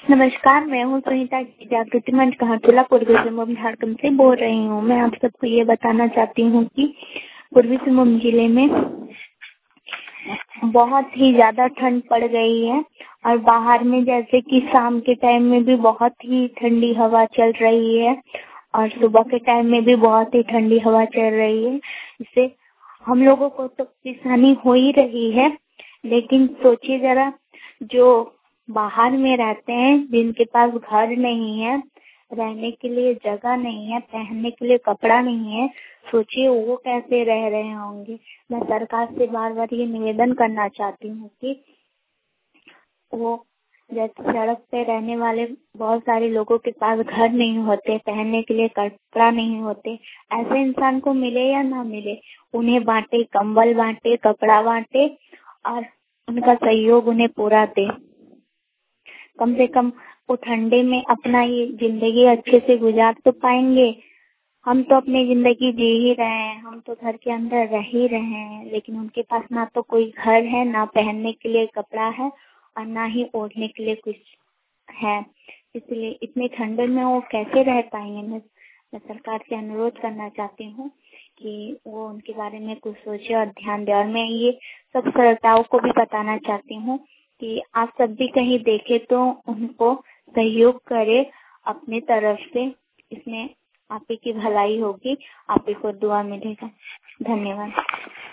नमस्कार, मैं हूँ सुनीता जागृति मंच कहाटोला पूर्वी सिंहभूम झारखंड से बोल रही हूँ। मैं आप सबको ये बताना चाहती हूँ कि पूर्वी सिंहभूम जिले में बहुत ही ज्यादा ठंड पड़ गई है और बाहर में जैसे कि शाम के टाइम में भी बहुत ही ठंडी हवा चल रही है और सुबह के टाइम में भी बहुत ही ठंडी हवा चल रही है। इससे हम लोगों को तो परेशानी हो ही रही है, लेकिन सोचिए जरा जो बाहर में रहते हैं, जिनके पास घर नहीं है, रहने के लिए जगह नहीं है, पहनने के लिए कपड़ा नहीं है, सोचिए वो कैसे रह रहे होंगे। मैं सरकार से बार बार ये निवेदन करना चाहती हूँ कि वो जैसे सड़क पे रहने वाले बहुत सारे लोगों के पास घर नहीं होते, पहनने के लिए कपड़ा नहीं होते, ऐसे इंसान को मिले या ना मिले, उन्हें बांटे, कंबल बांटे, कपड़ा बांटे और उनका सहयोग उन्हें पूरा दे। कम से कम वो ठंडे में अपना ये जिंदगी अच्छे से गुजार तो पाएंगे। हम तो अपनी जिंदगी जी ही रहे हैं, हम तो घर के अंदर रह ही रहे हैं, लेकिन उनके पास ना तो कोई घर है, ना पहनने के लिए कपड़ा है और ना ही ओढ़ने के लिए कुछ है। इसलिए इतनी ठंड में वो कैसे रह पाएंगे। मैं सरकार से अनुरोध करना चाहती हूँ कि वो उनके बारे में कुछ सोचे और ध्यान दे। और मैं ये सब श्रोताओं को भी बताना चाहती हूँ कि आप सब भी कहीं देखे तो उनको सहयोग करे अपनी तरफ से। इसमें आप ही की भलाई होगी, आप ही को दुआ मिलेगा। धन्यवाद।